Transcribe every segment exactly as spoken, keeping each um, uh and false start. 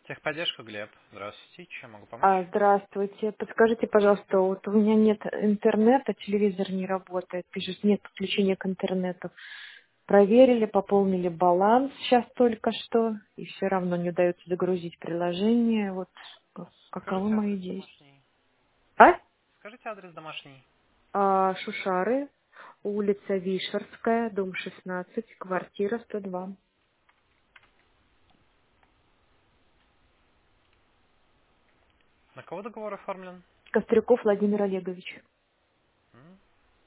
Техподдержка, Глеб. Здравствуйте. Чем могу А, помочь? здравствуйте. Подскажите, пожалуйста, вот у меня нет интернета, телевизор не работает, пишет, нет подключения к интернету. Проверили, пополнили баланс сейчас только что, и все равно не удается загрузить приложение. Вот как- каковы Скажите мои адрес действия? домашний. А? Скажите адрес домашний. А, Шушары, улица Вишерская, дом шестнадцать, квартира сто два. На кого договор оформлен? Кострюков Владимир Олегович. М?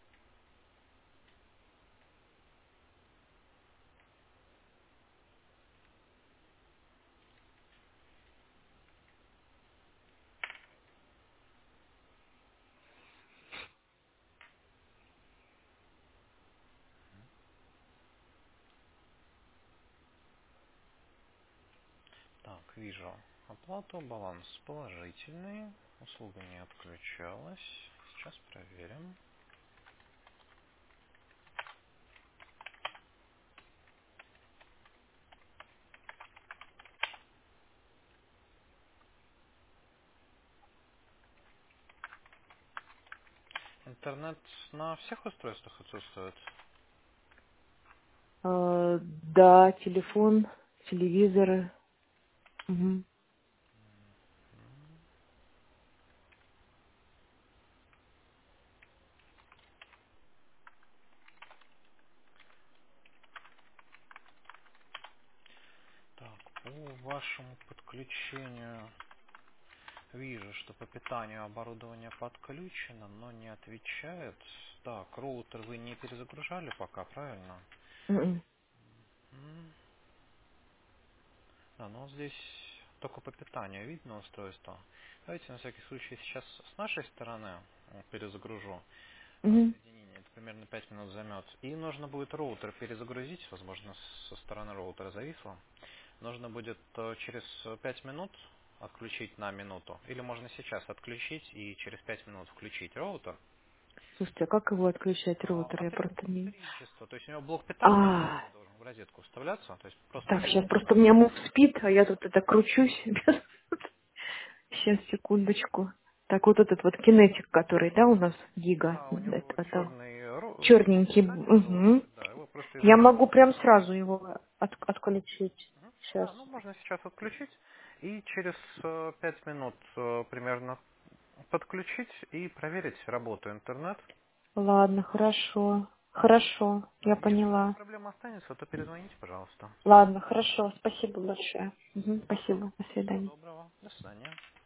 Так, вижу. Оплату, баланс положительный. Услуга не отключалась. Сейчас проверим. Интернет на всех устройствах отсутствует. А, да, телефон, телевизоры. Мгм. Так, по вашему подключению вижу, что по питанию оборудование подключено, но не отвечает. Так, роутер вы не перезагружали пока, правильно? Мгм. М. Да, ну вот здесь только по питанию видно устройство. Давайте на всякий случай сейчас с нашей стороны э, перезагружу э, Мгм. соединение. Это примерно пять минут займет. И нужно будет роутер перезагрузить. Возможно, со стороны роутера зависло. Нужно будет э, через пять минут отключить на минуту. Или можно сейчас отключить и через пять минут включить роутер. Слушайте, а как его отключать А, роутер? Я от просто не... электричества. То есть у него блок питания А, отдельный должен в розетку вставляться. То есть просто так, сейчас блок просто у питания. меня муж спит, а я тут это кручусь. Сейчас, секундочку. Так, вот этот вот кинетик, который, да, у нас гига. Да, у Это, него это черный, ро- черное черненький. питание на Угу. роутере, да, его просто Я изначально могу нужно прям отключить. сразу его от- отключить. Мгм. Сейчас. Да, ну можно сейчас отключить и через э, пять минут э, примерно подключить и проверить работу интернет. Ладно, хорошо. Хорошо, Да, я если вдруг поняла. проблема останется, то перезвоните, пожалуйста. Ладно, хорошо. Спасибо большое. Мгм, спасибо. До Всего свидания. доброго. До свидания.